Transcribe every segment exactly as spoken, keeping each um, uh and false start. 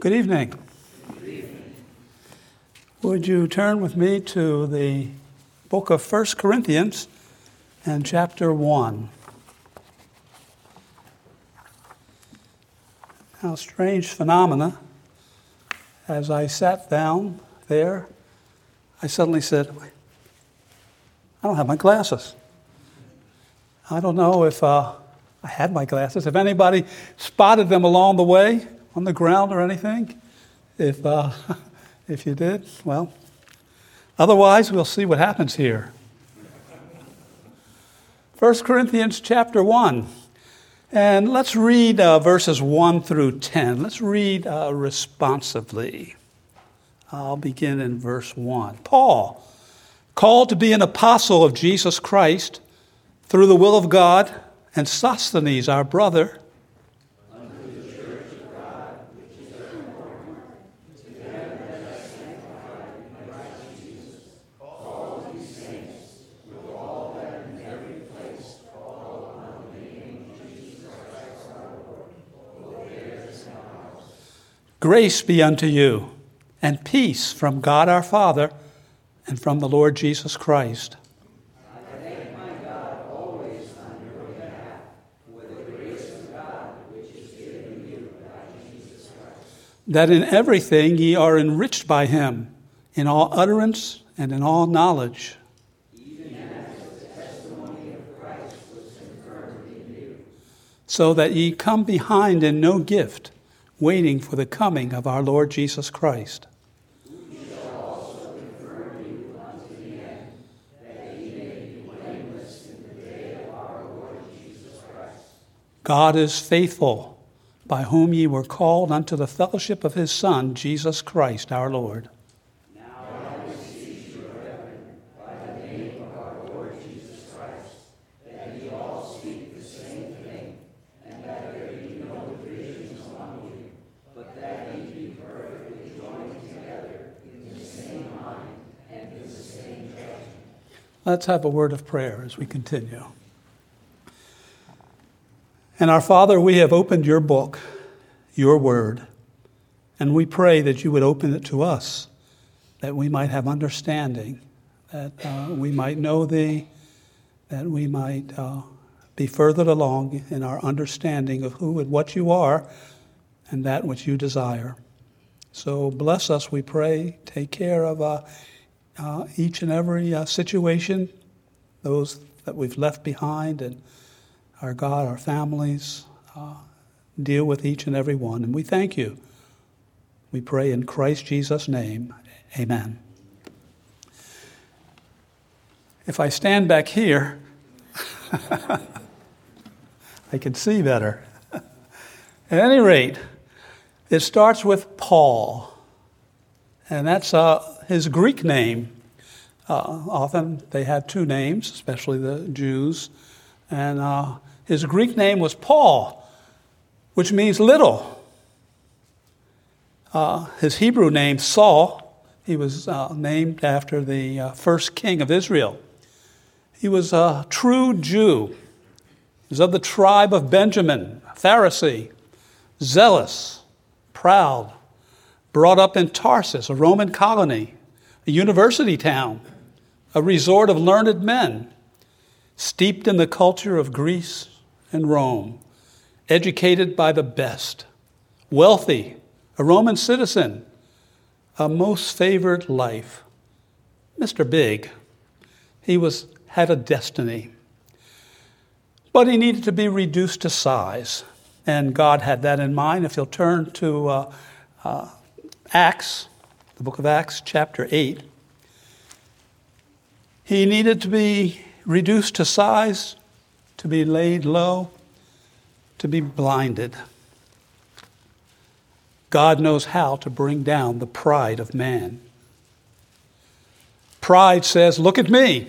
Good evening. Good evening. Would you turn with me to the book of First Corinthians and chapter one. Now, strange phenomena. As I sat down there, I suddenly said, I don't have my glasses. I don't know if uh, I had my glasses. If anybody spotted them along the way on the ground or anything, if uh, if you did, well, otherwise we'll see what happens here. First Corinthians chapter one, and let's read uh, verses one through ten. Let's read uh, responsively. I'll begin in verse one. Paul, called to be an apostle of Jesus Christ through the will of God, and Sosthenes, our brother, grace be unto you, and peace from God our Father and from the Lord Jesus Christ. I thank my God always on your behalf for the grace of God which is given you by Jesus Christ. That in everything ye are enriched by him, in all utterance and in all knowledge. Even as the testimony of Christ was confirmed in you. So that ye come behind in no gift, waiting for the coming of our Lord Jesus Christ. Who shall also confirm you unto the end, that ye may be blameless in the day of our Lord Jesus Christ. God is faithful, by whom ye were called unto the fellowship of his Son, Jesus Christ our Lord. Now I beseech you, brethren, by the name of our Lord Jesus Christ, that ye all speak the same thing, and that there be no divisions among you, but that ye be perfectly joined together in the same mind and in the same judgment. Let's have a word of prayer as we continue. And our Father, we have opened your book, your word, and we pray that you would open it to us, that we might have understanding, that uh, we might know thee, that we might uh, be furthered along in our understanding of who and what you are and that which you desire. So bless us, we pray. Take care of uh, uh, each and every uh, situation, those that we've left behind, and our God, our families, uh, deal with each and every one. And we thank you. We pray in Christ Jesus' name. Amen. If I stand back here, I can see better. At any rate, it starts with Paul, and that's uh, his Greek name. Uh, often they had two names, especially the Jews, and uh, his Greek name was Paul, which means little. Uh, his Hebrew name, Saul, he was uh, named after the uh, first king of Israel. He was a true Jew. He was of the tribe of Benjamin, Pharisee, zealous, proud, brought up in Tarsus, a Roman colony, a university town, a resort of learned men, steeped in the culture of Greece and Rome, educated by the best, wealthy, a Roman citizen, a most favored life. Mister Big, he was had a destiny, but he needed to be reduced to size, and God had that in mind. If you'll turn to uh, uh, Acts, the book of Acts, chapter eight, he needed to be reduced to size, to be laid low, to be blinded. God knows how to bring down the pride of man. Pride says, look at me.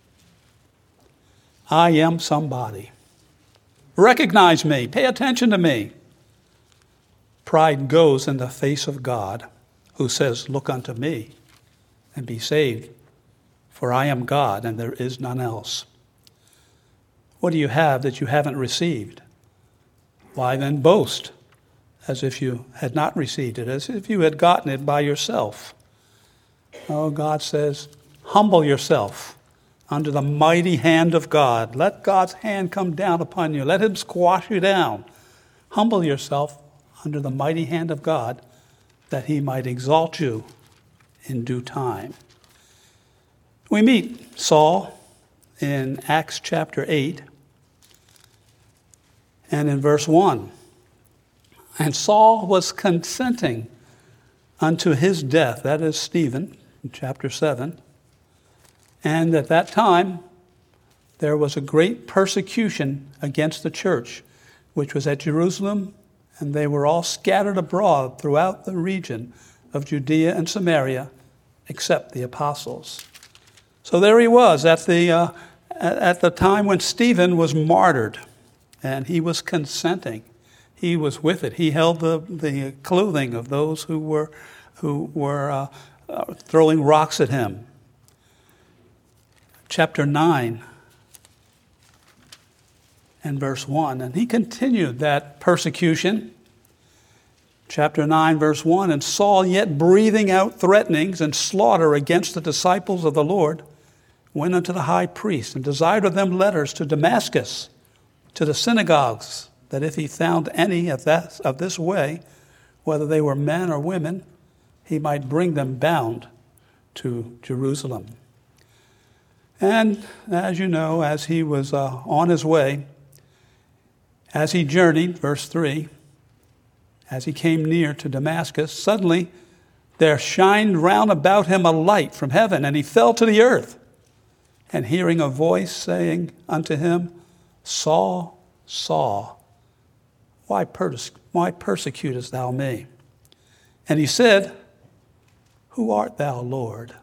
I am somebody. Recognize me. Pay attention to me. Pride goes in the face of God, who says, look unto me and be saved, for I am God and there is none else. What do you have that you haven't received? Why then boast as if you had not received it, as if you had gotten it by yourself. Oh, God says, humble yourself under the mighty hand of God. Let God's hand come down upon you. Let him squash you down. Humble yourself under the mighty hand of God, that he might exalt you in due time. We meet Saul in Acts chapter eight and in verse one. And Saul was consenting unto his death, that is Stephen, in chapter seven. And at that time, there was a great persecution against the church, which was at Jerusalem, and they were all scattered abroad throughout the region of Judea and Samaria, except the apostles. So there he was at the uh, at the time when Stephen was martyred, and he was consenting. He was with it. He held the, the clothing of those who were who were uh, uh, throwing rocks at him. Chapter nine and verse one. And he continued that persecution. Chapter nine, verse one. And Saul, yet breathing out threatenings and slaughter against the disciples of the Lord, went unto the high priest and desired of them letters to Damascus, to the synagogues, that if he found any of, that, of this way, whether they were men or women, he might bring them bound to Jerusalem. And as you know, as he was uh, on his way, as he journeyed, verse three, as he came near to Damascus, suddenly there shined round about him a light from heaven, and he fell to the earth. And hearing a voice saying unto him, Saul, Saul, why, pers- why persecutest thou me? And he said, Who art thou, Lord?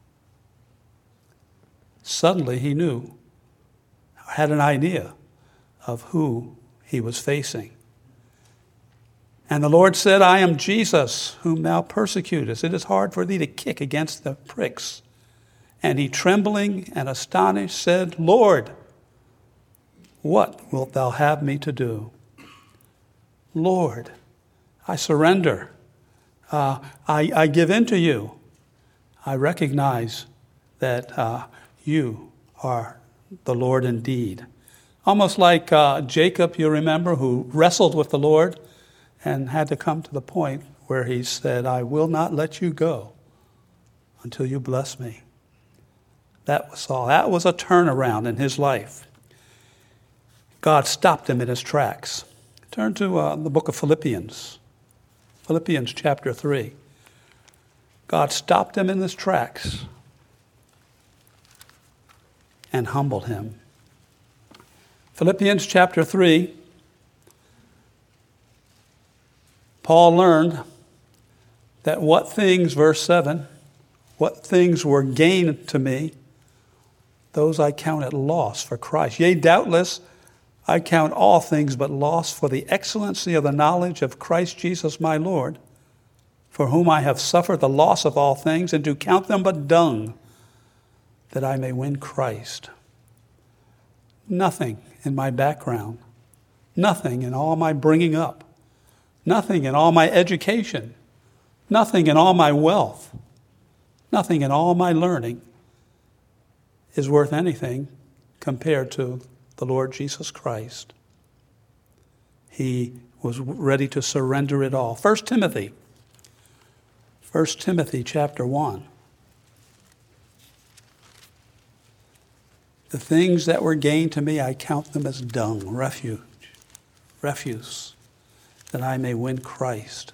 Suddenly he knew, had an idea of who he was facing. And the Lord said, I am Jesus, whom thou persecutest. It is hard for thee to kick against the pricks. And he, trembling and astonished, said, Lord, what wilt thou have me to do? Lord, I surrender. Uh, I, I give in to you. I recognize that uh, you are the Lord indeed. Almost like uh, Jacob, you remember, who wrestled with the Lord and had to come to the point where he said, I will not let you go until you bless me. That was all. That was a turnaround in his life. God stopped him in his tracks. Turn to uh, the book of Philippians. Philippians chapter three. God stopped him in his tracks and humbled him. Philippians chapter three. Paul learned that what things, verse seven, what things were gained to me, those I count at loss for Christ. Yea, doubtless, I count all things but loss for the excellency of the knowledge of Christ Jesus my Lord, for whom I have suffered the loss of all things, and do count them but dung, that I may win Christ. Nothing in my background, nothing in all my bringing up, nothing in all my education, nothing in all my wealth, nothing in all my learning is worth anything compared to the Lord Jesus Christ. He was ready to surrender it all. First Timothy. First Timothy chapter one. The things that were gained to me, I count them as dung, refuge, refuse, that I may win Christ.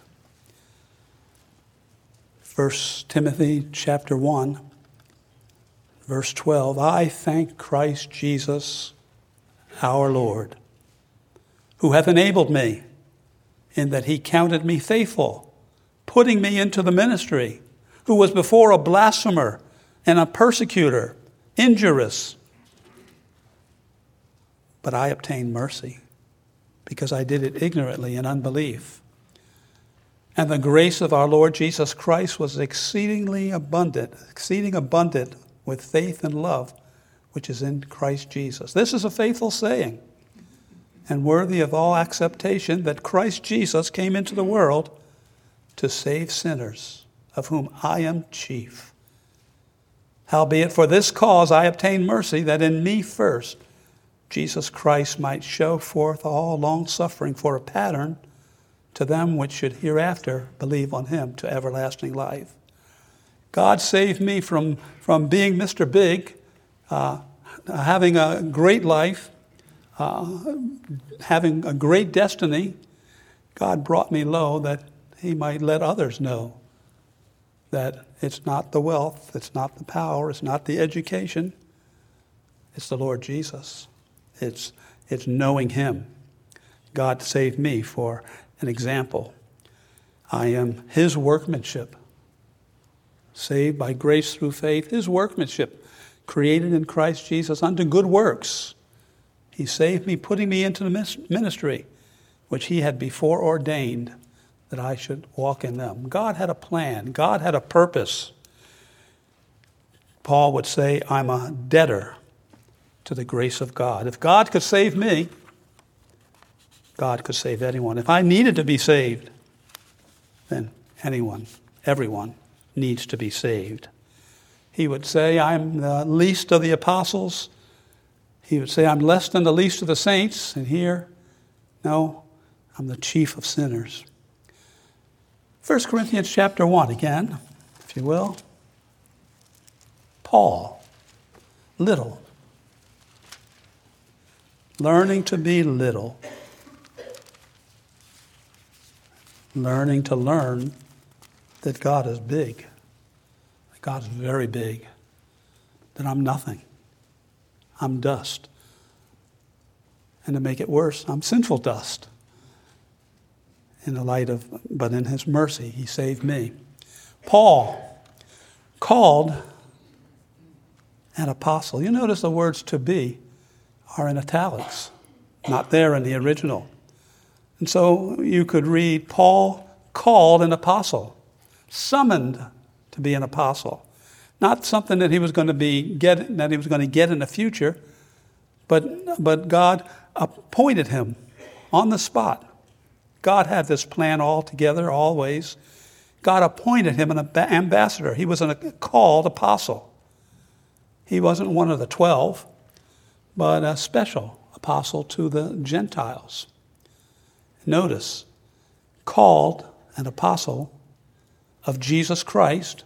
First Timothy chapter one, verse twelve, I thank Christ Jesus our Lord, who hath enabled me, in that he counted me faithful, putting me into the ministry, who was before a blasphemer and a persecutor, injurious. But I obtained mercy, because I did it ignorantly in unbelief. And the grace of our Lord Jesus Christ was exceedingly abundant, exceeding abundant with faith and love, which is in Christ Jesus. This is a faithful saying. and worthy of all acceptation that Christ Jesus came into the world to save sinners, of whom I am chief. Howbeit for this cause I obtained mercy, that in me first Jesus Christ might show forth all long-suffering for a pattern to them which should hereafter believe on him to everlasting life. God saved me from, from being Mister Big, uh, having a great life, uh, having a great destiny. God brought me low that he might let others know that it's not the wealth, it's not the power, it's not the education, it's the Lord Jesus. It's, it's knowing him. God saved me for an example. I am his workmanship, saved by grace through faith, his workmanship, created in Christ Jesus unto good works. He saved me, putting me into the ministry, which he had before ordained that I should walk in them. God had a plan. God had a purpose. Paul would say, I'm a debtor to the grace of God. If God could save me, God could save anyone. If I needed to be saved, then anyone, everyone needs to be saved. He would say, I'm the least of the apostles. He would say, I'm less than the least of the saints. And here, no, I'm the chief of sinners. First Corinthians chapter one, again, if you will. Paul, little. Learning to be little. Learning to learn that God is big. That God is very big. That I'm nothing. I'm dust. And to make it worse, I'm sinful dust. In the light of, but in his mercy, he saved me. Paul, called an apostle. You notice the words to be are in italics, not there in the original. And so you could read, Paul called an apostle, summoned to be an apostle. Not something that he was going to be get that he was going to get in the future, but but God appointed him on the spot. God had this plan all together, always. God appointed him an ambassador. He was a called apostle. He wasn't one of the twelve, but a special apostle to the Gentiles. Notice, called an apostle of Jesus Christ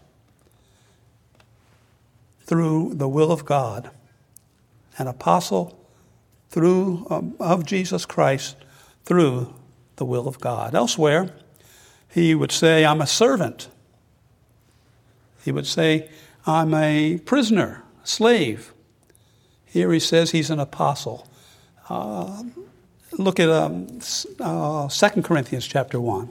through the will of God. An apostle through um, of Jesus Christ through the will of God. Elsewhere, he would say, I'm a servant. He would say, I'm a prisoner, a slave. Here he says he's an apostle. Uh, look at um, uh, Second Corinthians chapter one.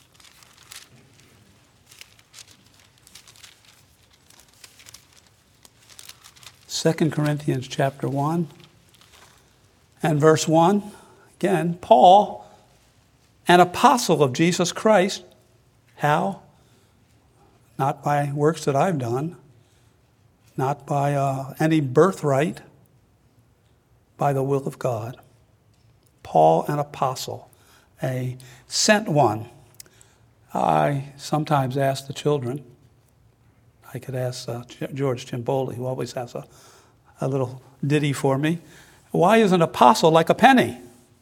Second Corinthians chapter one and verse one. Again, Paul, an apostle of Jesus Christ. How? Not by works that I've done, not by uh, any birthright, by the will of God. Paul, an apostle, a sent one. I sometimes ask the children, I could ask uh, George Chimboli, who always has a, a little ditty for me, why is an apostle like a penny?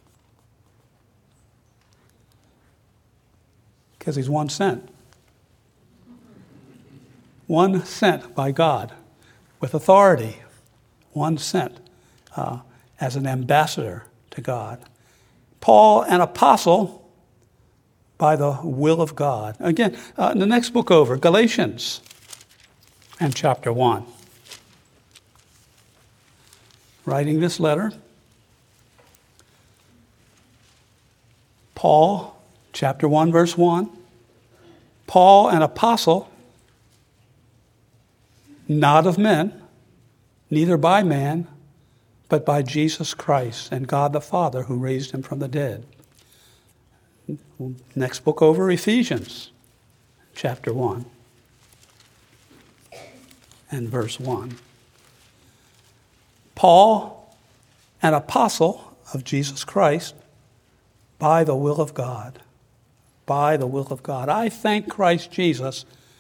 Because he's one cent. One cent by God, with authority. One cent uh, as an ambassador to God. Paul, an apostle by the will of God. Again, uh, the next book over, Galatians and chapter one. Writing this letter, Paul, chapter one, verse one. Paul, an apostle, not of men, neither by man, but by Jesus Christ and God the Father who raised him from the dead. Next book over, Ephesians, chapter one and verse one. Paul, an apostle of Jesus Christ by the will of God. By the will of God. I thank Christ Jesus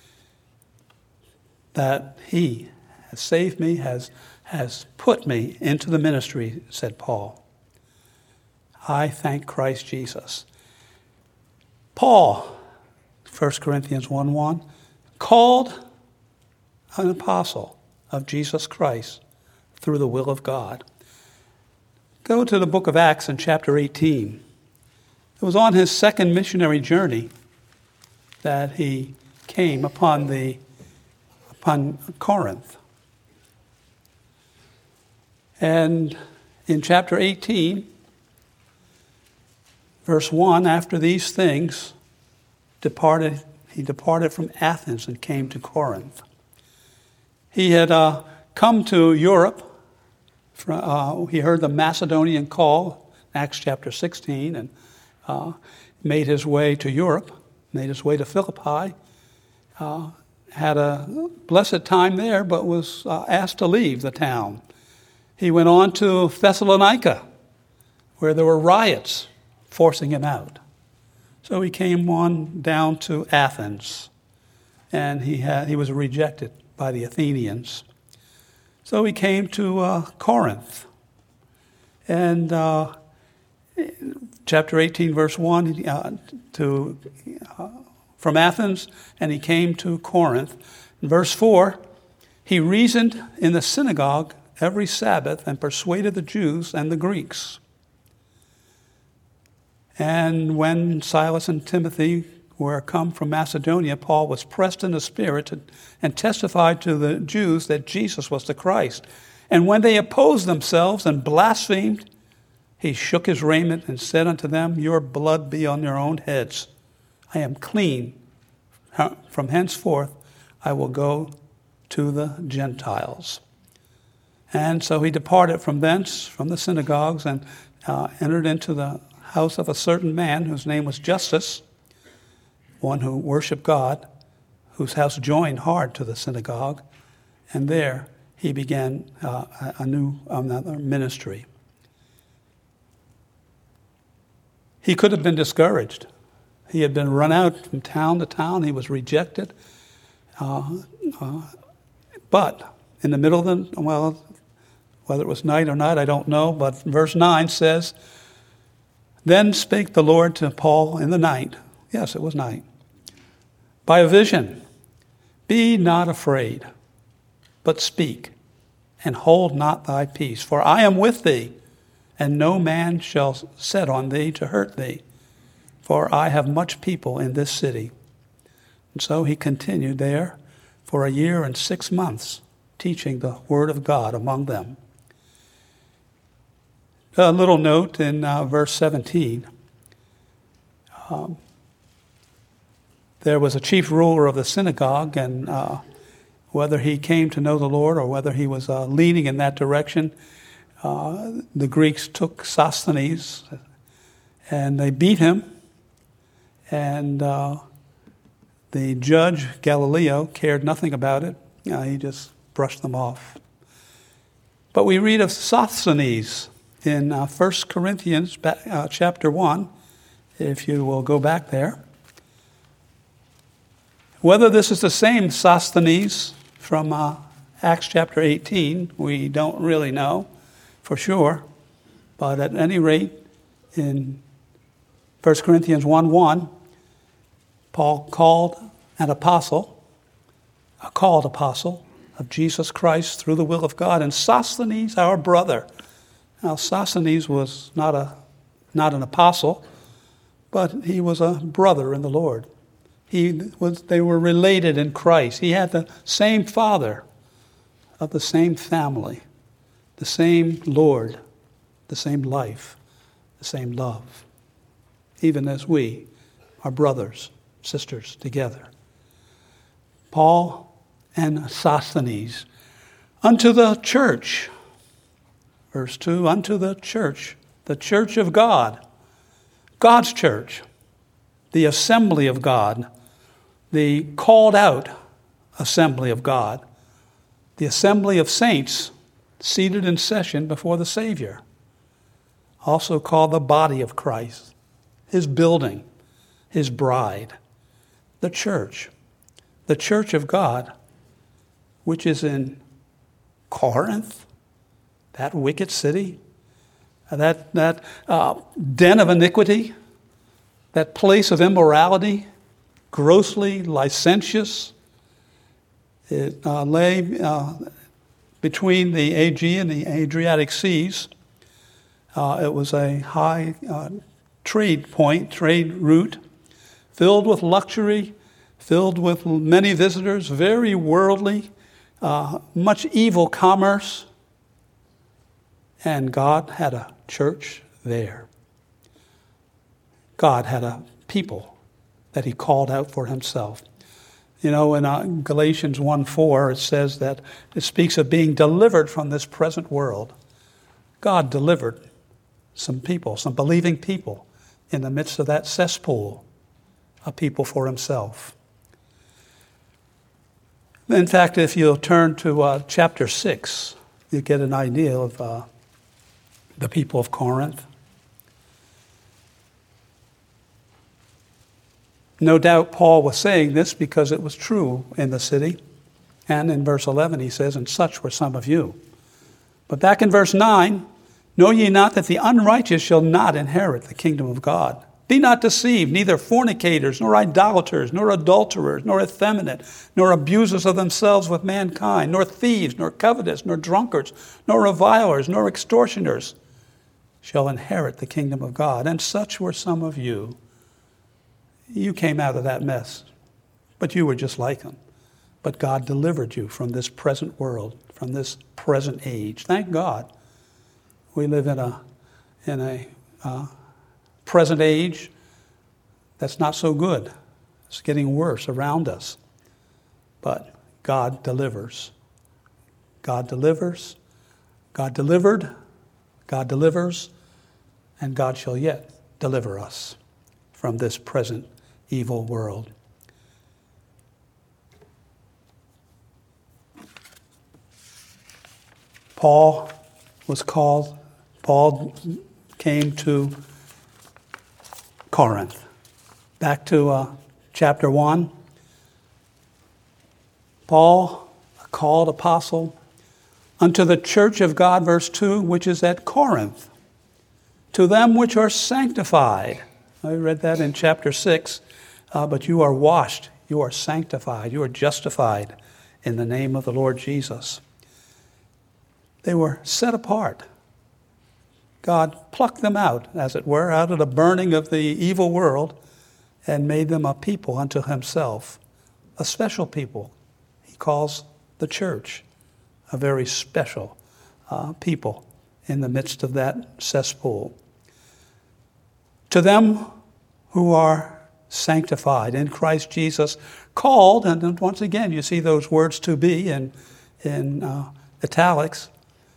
that he has saved me, has, has put me into the ministry, said Paul. I thank Christ Jesus. Paul, First Corinthians one one, called an apostle of Jesus Christ through the will of God. Go to the book of Acts in chapter eighteen. It was on his second missionary journey that he came upon the upon Corinth. And in chapter eighteen, verse one, after these things, departed he departed from Athens and came to Corinth. He had uh, come to Europe. Uh, he heard the Macedonian call, Acts chapter sixteen, and uh, made his way to Europe, made his way to Philippi, uh, had a blessed time there, but was uh, asked to leave the town. He went on to Thessalonica, where there were riots forcing him out. So he came on down to Athens, and he had he was rejected by the Athenians. So he came to uh, Corinth. And uh, chapter eighteen, verse one, uh, to, uh, from Athens, and he came to Corinth. In verse four, he reasoned in the synagogue every Sabbath and persuaded the Jews and the Greeks. And when Silas and Timothy were come from Macedonia, Paul was pressed in the Spirit and testified to the Jews that Jesus was the Christ. And when they opposed themselves and blasphemed, he shook his raiment and said unto them, Your blood be on your own heads. I am clean. From henceforth I will go to the Gentiles. And so he departed from thence, from the synagogues, and uh, entered into the house of a certain man whose name was Justus, one who worshiped God, whose house joined hard to the synagogue, and there he began uh, a new another ministry. He could have been discouraged. He had been run out from town to town. He was rejected. Uh, uh, but in the middle of the, well, whether it was night or not, I don't know, but verse nine says, Then spake the Lord to Paul in the night. Yes, it was night. By a vision, be not afraid, but speak, and hold not thy peace. For I am with thee, and no man shall set on thee to hurt thee. For I have much people in this city. And so he continued there for a year and six months, teaching the word of God among them. A little note in uh, verse seventeen. Um, there was a chief ruler of the synagogue, and uh, whether he came to know the Lord or whether he was uh, leaning in that direction, uh, the Greeks took Sosthenes and they beat him. And uh, the judge, Galileo, cared nothing about it. Uh, he just brushed them off. But we read of Sosthenes in uh, First Corinthians uh, chapter one, if you will go back there. Whether this is the same Sosthenes from uh, Acts chapter eighteen, we don't really know for sure. But at any rate, in First Corinthians one one, Paul called an apostle, a called apostle of Jesus Christ through the will of God, and Sosthenes, our brother. Now, Sosthenes was not a not an apostle, but he was a brother in the Lord. He was. They were related in Christ. He had the same Father, of the same family, the same Lord, the same life, the same love, even as we are brothers, sisters together. Paul and Sosthenes, unto the church. Verse two, unto the church, the church of God, God's church, the assembly of God, the called out assembly of God, the assembly of saints seated in session before the Savior. also called the body of Christ, his building, his bride, the church, the church of God, which is in Corinth, that wicked city, that, that uh, den of iniquity, that place of immorality, grossly licentious. It uh, lay uh, between the Aegean and the Adriatic Seas. Uh, it was a high uh, trade point, trade route, filled with luxury, filled with many visitors, very worldly, uh, much evil commerce. And God had a church there. God had a people that he called out for himself. You know, in uh, Galatians one four, it says that it speaks of being delivered from this present world. God delivered some people, some believing people, in the midst of that cesspool, a people for himself. In fact, if you'll turn to uh, chapter six, you get an idea of uh, the people of Corinth. No doubt Paul was saying this because it was true in the city. And in verse eleven he says, and such were some of you. But back in verse nine, know ye not that the unrighteous shall not inherit the kingdom of God? Be not deceived, neither fornicators, nor idolaters, nor adulterers, nor effeminate, nor abusers of themselves with mankind, nor thieves, nor covetous, nor drunkards, nor revilers, nor extortioners shall inherit the kingdom of God. And such were some of you. You came out of that mess, but you were just like them. But God delivered you from this present world, from this present age. Thank God. We live in a in a uh, present age that's not so good. It's getting worse around us. But God delivers. God delivers. God delivered. God delivers. And God shall yet deliver us from this present evil world. Paul was called, Paul came to Corinth. Back to uh, chapter one. Paul, a called apostle, unto the church of God, verse two, which is at Corinth, to them which are sanctified. I read that in chapter six. Uh, but you are washed, you are sanctified, you are justified in the name of the Lord Jesus. They were set apart. God plucked them out, as it were, out of the burning of the evil world and made them a people unto himself, a special people. He calls the church a very special uh, people in the midst of that cesspool. To them who are sanctified in Christ Jesus, called, and once again you see those words to be in, in uh, italics,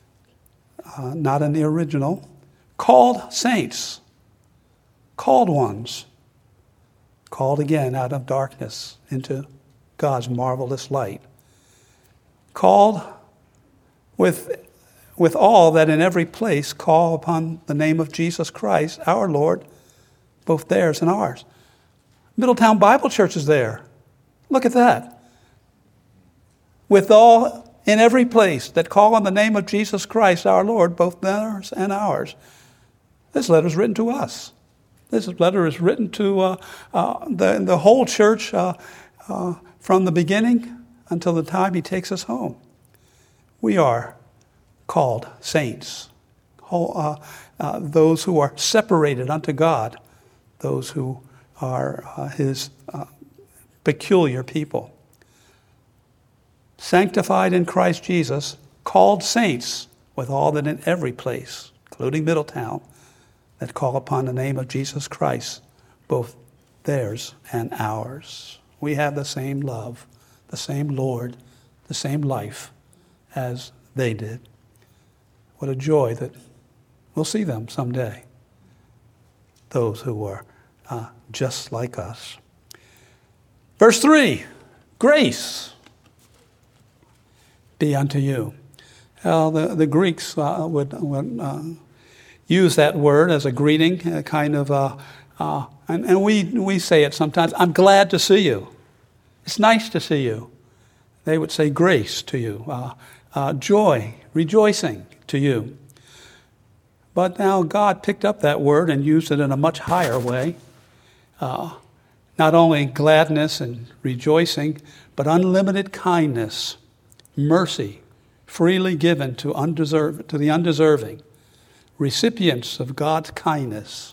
uh, not in the original, called saints, called ones, called again out of darkness into God's marvelous light, called with, with all that in every place call upon the name of Jesus Christ, our Lord, both theirs and ours. Middletown Bible Church is there. Look at that. With all in every place that call on the name of Jesus Christ, our Lord, both theirs and ours. This letter is written to us. This letter is written to uh, uh, the, the whole church uh, uh, from the beginning until the time he takes us home. We are called saints, whole, uh, uh, those who are separated unto God, those who are uh, his uh, peculiar people. Sanctified in Christ Jesus, called saints with all that in every place, including Middletown, that call upon the name of Jesus Christ, both theirs and ours. We have the same love, the same Lord, the same life as they did. What a joy that we'll see them someday, those who are uh, just like us. Verse three, grace be unto you. Well, the, the Greeks uh, would, would uh, use that word as a greeting, a kind of, uh, uh, and, and we, we say it sometimes, I'm glad to see you. It's nice to see you. They would say grace to you, uh, uh, joy, rejoicing to you. But now God picked up that word and used it in a much higher way. Uh, not only gladness and rejoicing, but unlimited kindness, mercy, freely given to, undeserved, to the undeserving, recipients of God's kindness,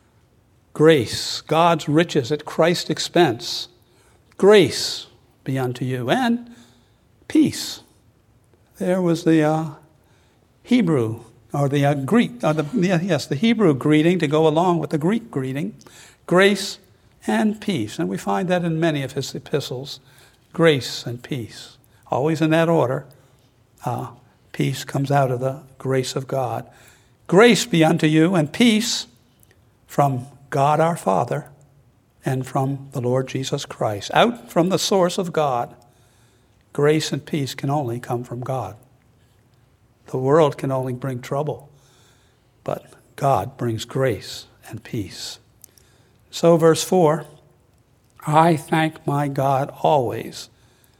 grace, God's riches at Christ's expense, grace be unto you, and peace. There was the uh, Hebrew, or the uh, Greek, or the, yes, the Hebrew greeting to go along with the Greek greeting, grace and peace. And we find that in many of his epistles, grace and peace. Always in that order. Uh, peace comes out of the grace of God. Grace be unto you and peace from God our Father and from the Lord Jesus Christ. Out from the source of God, grace and peace can only come from God. The world can only bring trouble, but God brings grace and peace. So verse four, I thank my God always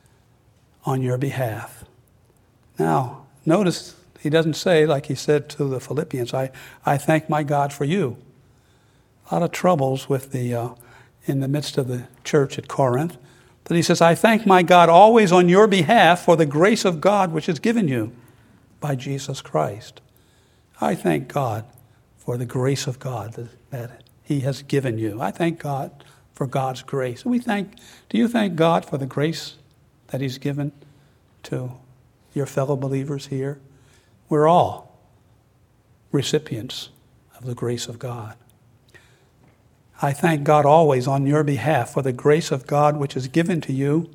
on your behalf. Now, notice he doesn't say, like he said to the Philippians, I, I thank my God for you. A lot of troubles with the uh, in the midst of the church at Corinth. But he says, I thank my God always on your behalf for the grace of God which is given you by Jesus Christ. I thank God for the grace of God that, that he has given you. I thank God for God's grace. We thank, do you thank God for the grace that he's given to your fellow believers here? We're all recipients of the grace of God. I thank God always on your behalf for the grace of God which is given to you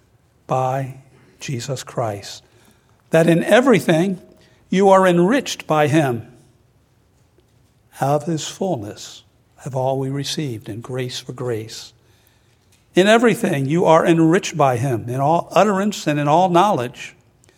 by Jesus Christ, that in everything you are enriched by him. Out of his fullness have all we received in grace for grace. In everything you are enriched by him, in all utterance and in all knowledge,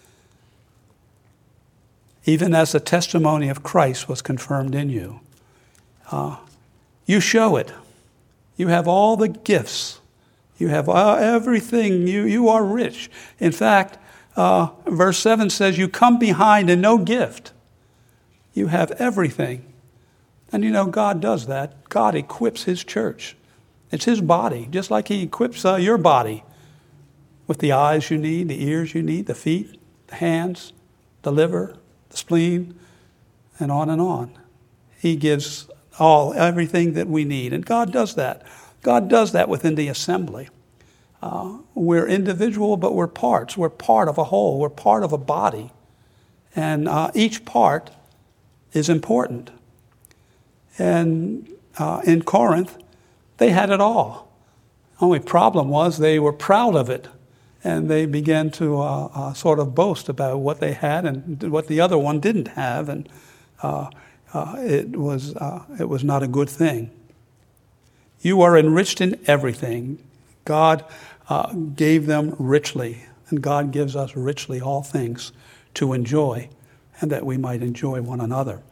even as the testimony of Christ was confirmed in you. Uh, you show it. You have all the gifts. You have uh, everything. You, you are rich. In fact, uh, verse seven says, you come behind in no gift. You have everything. And you know, God does that. God equips his church. It's his body, just like he equips uh, your body with the eyes you need, the ears you need, the feet, the hands, the liver, the spleen, and on and on. He gives all, everything that we need. And God does that. God does that within the assembly. Uh, we're individual, but we're parts. We're part of a whole. We're part of a body. And uh, each part is important. And uh, in Corinth, they had it all. Only problem was they were proud of it. And they began to uh, uh, sort of boast about what they had and what the other one didn't have. And uh, uh, it was uh, it was not a good thing. You are enriched in everything. God uh, gave them richly. And God gives us richly all things to enjoy, and that we might enjoy one another.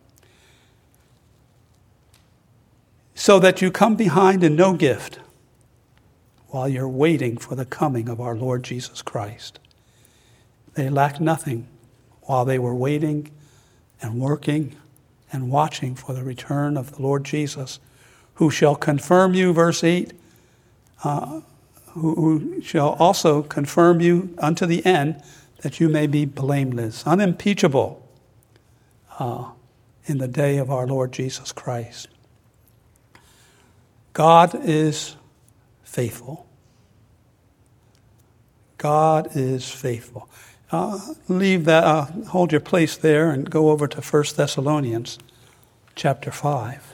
So that you come behind in no gift, while you're waiting for the coming of our Lord Jesus Christ. They lacked nothing while they were waiting and working and watching for the return of the Lord Jesus, who shall confirm you, verse eight, uh, who, who shall also confirm you unto the end, that you may be blameless, unimpeachable uh, in the day of our Lord Jesus Christ. God is faithful. God is faithful. Uh, leave that, uh, hold your place there and go over to First Thessalonians chapter five.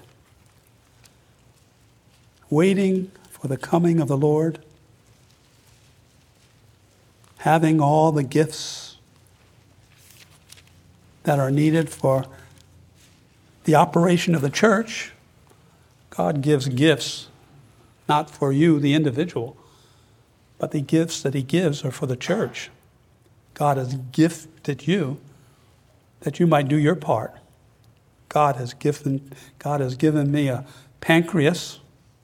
Waiting for the coming of the Lord, having all the gifts that are needed for the operation of the church. God gives gifts, not for you, the individual, but the gifts that he gives are for the church. God has gifted you that you might do your part. God has given, God has given me a pancreas,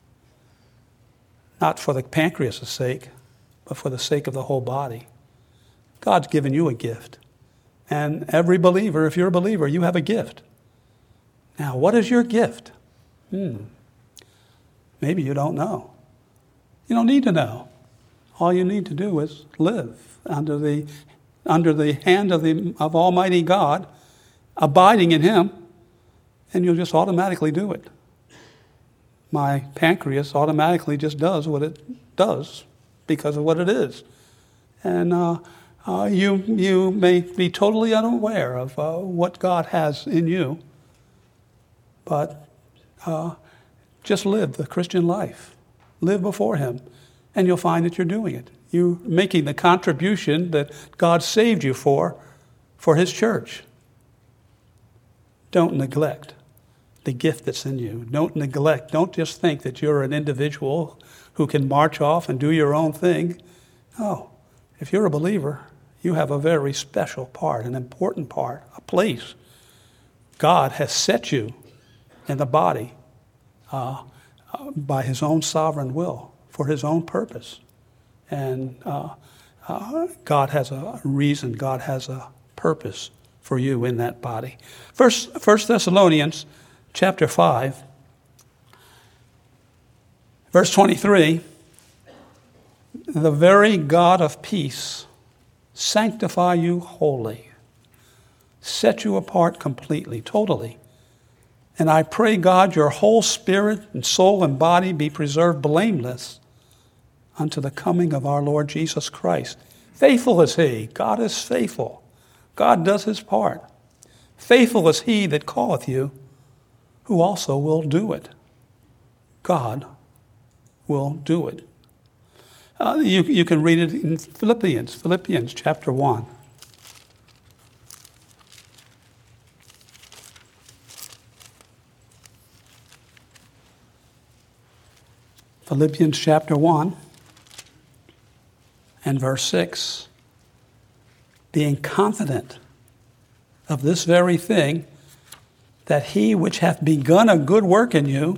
not for the pancreas' sake, but for the sake of the whole body. God's given you a gift. And every believer, if you're a believer, you have a gift. Now, what is your gift? Hmm. Maybe you don't know. You don't need to know. All you need to do is live under the under the hand of the of Almighty God, abiding in Him, and you'll just automatically do it. My pancreas automatically just does what it does because of what it is. And uh, uh, you you may be totally unaware of uh, what God has in you, but uh, just live the Christian life. Live before Him, and you'll find that you're doing it. You're making the contribution that God saved you for, for His church. Don't neglect the gift that's in you. Don't neglect. Don't just think that you're an individual who can march off and do your own thing. No. If you're a believer, you have a very special part, an important part, a place. God has set you in the body uh, uh, by His own sovereign will for His own purpose. And uh, uh, God has a reason, God has a purpose for you in that body. First, First Thessalonians chapter five, verse twenty-three, the very God of peace sanctify you wholly, set you apart completely, totally. And I pray, God, your whole spirit and soul and body be preserved blameless unto the coming of our Lord Jesus Christ. Faithful is He. God is faithful. God does His part. Faithful is He that calleth you, who also will do it. God will do it. Uh, you, you can read it in Philippians, Philippians chapter one. Philippians chapter one and verse six. Being confident of this very thing, that He which hath begun a good work in you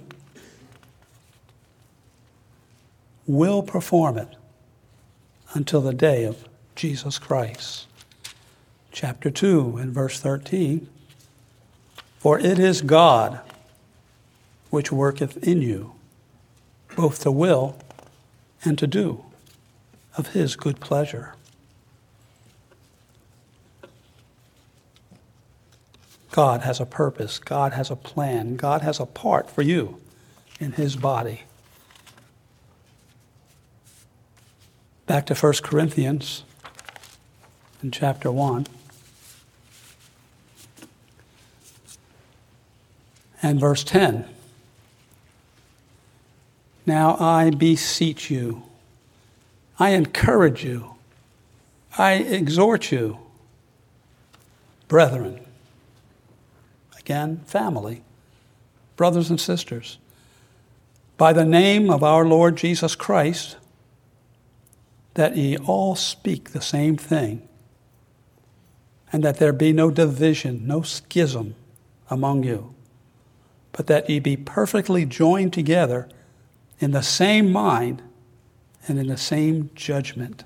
will perform it until the day of Jesus Christ. Chapter two and verse thirteen. For it is God which worketh in you, both to will and to do of His good pleasure. God has a purpose. God has a plan. God has a part for you in His body. Back to First Corinthians in chapter one. And verse ten. Now I beseech you, I encourage you, I exhort you, brethren. Again, family, brothers and sisters, by the name of our Lord Jesus Christ, that ye all speak the same thing, and that there be no division, no schism among you, but that ye be perfectly joined together in the same mind and in the same judgment.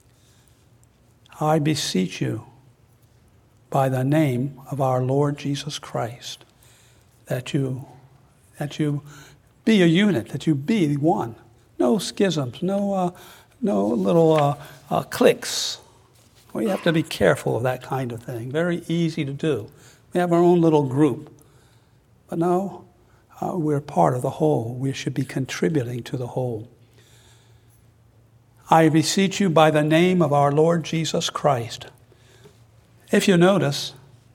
I beseech you, by the name of our Lord Jesus Christ, that you that you be a unit, that you be one. No schisms, no uh, no little uh, uh, cliques. We have to be careful of that kind of thing. Very easy to do. We have our own little group. But no, uh, we're part of the whole. We should be contributing to the whole. I beseech you by the name of our Lord Jesus Christ. If you notice,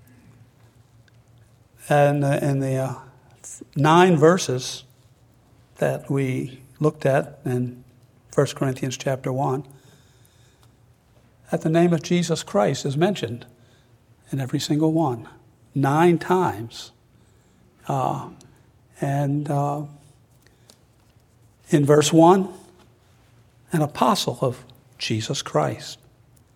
in the, in the uh, nine verses that we looked at in First Corinthians chapter one, that the name of Jesus Christ is mentioned in every single one, nine times. Uh, and uh, in verse one, an apostle of Jesus Christ.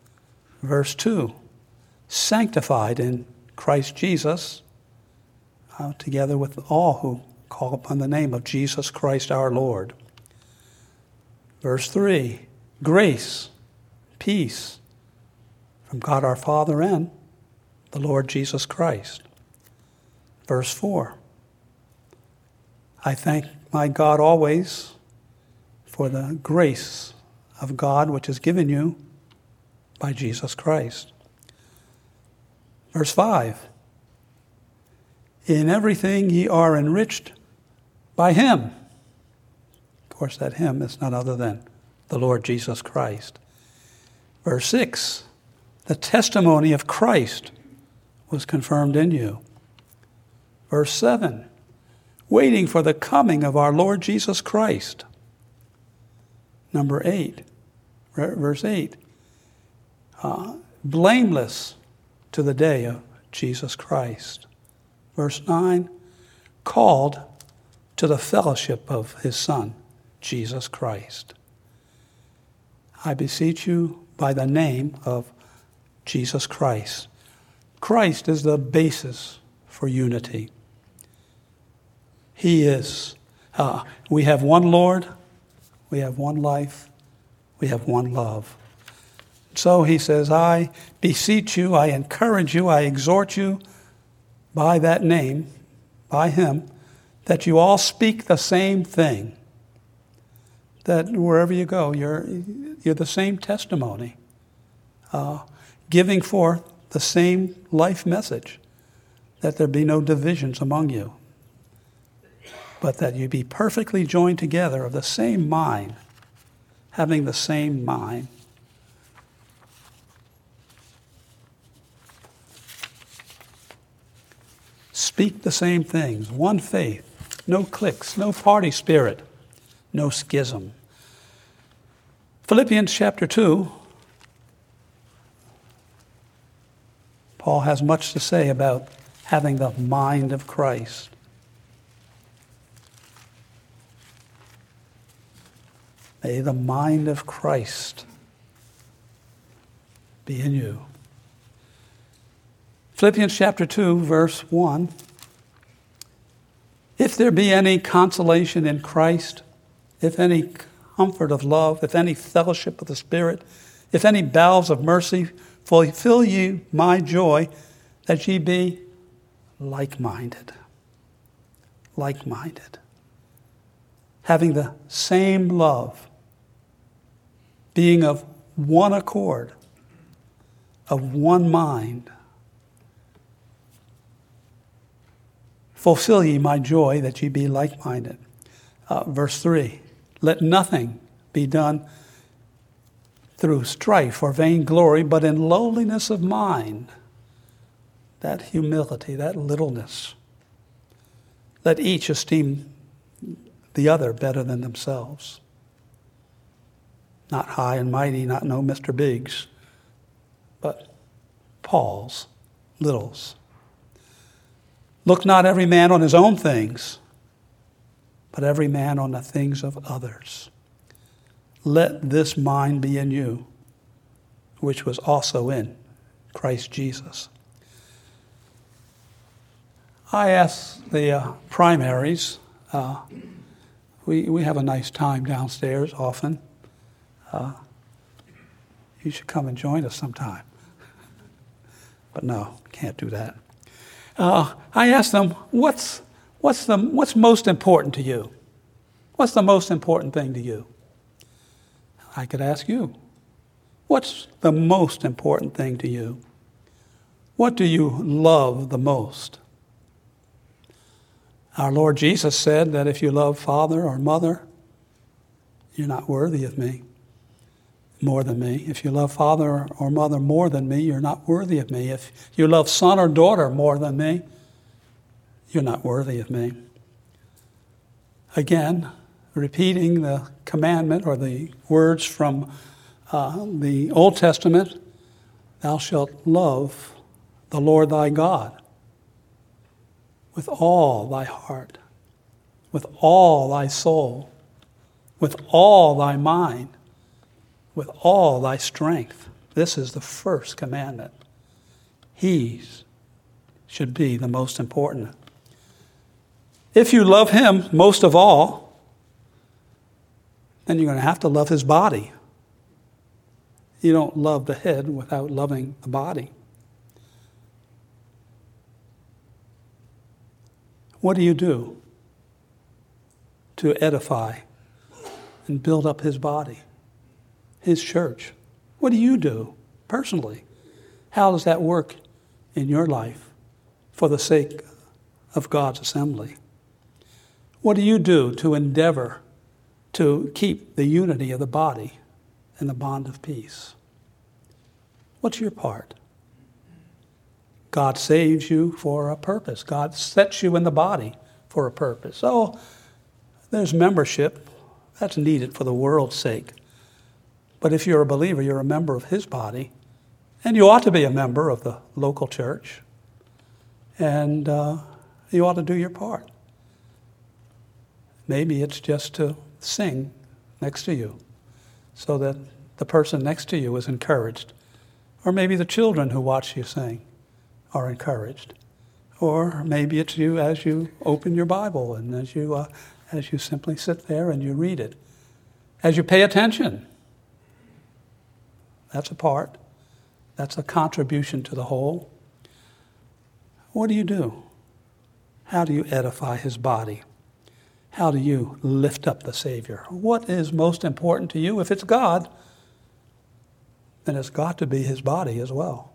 Verse two, sanctified in Christ Jesus, uh, together with all who call upon the name of Jesus Christ our Lord. Verse three, grace, peace from God our Father and the Lord Jesus Christ. Verse four, I thank my God always for the grace of God which is given you by Jesus Christ. Verse five, in everything ye are enriched by him. Of course, that him is none other than the Lord Jesus Christ. Verse six, the testimony of Christ was confirmed in you. Verse seven, waiting for the coming of our Lord Jesus Christ. Number eight, verse eight, uh, blameless to the day of Jesus Christ. Verse nine, called to the fellowship of his Son, Jesus Christ. I beseech you by the name of Jesus Christ. Christ is the basis for unity. He is. Uh, we have one Lord, we have one life, we have one love. So he says, I beseech you, I encourage you, I exhort you by that name, by him, that you all speak the same thing. That wherever you go, you're, you're the same testimony, uh, giving forth the same life message, that there be no divisions among you, but that you be perfectly joined together of the same mind, having the same mind. Speak the same things, one faith, no cliques, no party spirit, no schism. Philippians chapter two, Paul has much to say about having the mind of Christ. May the mind of Christ be in you. Philippians chapter two, verse one. If there be any consolation in Christ, if any comfort of love, if any fellowship of the Spirit, if any bowels of mercy, fulfill ye my joy, that ye be like-minded. Like-minded. Having the same love, being of one accord, of one mind. Fulfill ye my joy, that ye be like-minded. Uh, verse three, let nothing be done through strife or vainglory, but in lowliness of mind. That humility, that littleness. Let each esteem the other better than themselves. Not high and mighty, not no Mister Biggs, but Paul's littles. Look not every man on his own things, but every man on the things of others. Let this mind be in you, which was also in Christ Jesus. I asked the uh, primaries, uh, we, we have a nice time downstairs often. Uh, you should come and join us sometime. But no, can't do that. Uh, I asked them, what's, what's, the, what's most important to you? What's the most important thing to you? I could ask you, what's the most important thing to you? What do you love the most? Our Lord Jesus said that if you love father or mother, you're not worthy of me, more than me. If you love father or mother more than me, you're not worthy of me. If you love son or daughter more than me, you're not worthy of me. Again, repeating the commandment or the words from uh, the Old Testament, thou shalt love the Lord thy God with all thy heart, with all thy soul, with all thy mind, with all thy strength. This is the first commandment. He should be the most important. If you love him most of all, then you're going to have to love his body. You don't love the head without loving the body. What do you do to edify and build up his body, his church? What do you do personally? How does that work in your life for the sake of God's assembly? What do you do to endeavor to keep the unity of the body and the bond of peace? What's your part? God saves you for a purpose. God sets you in the body for a purpose. So there's membership. That's needed for the world's sake. But if you're a believer, you're a member of his body, and you ought to be a member of the local church, and uh, you ought to do your part. Maybe it's just to sing next to you so that the person next to you is encouraged. Or maybe the children who watch you sing are encouraged. Or maybe it's you as you open your Bible and as you, uh, as you simply sit there and you read it. As you pay attention. That's a part. That's a contribution to the whole. What do you do? How do you edify his body? How do you lift up the Savior? What is most important to you? If it's God, then it's got to be his body as well.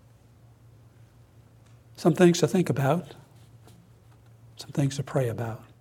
Some things to think about, some things to pray about.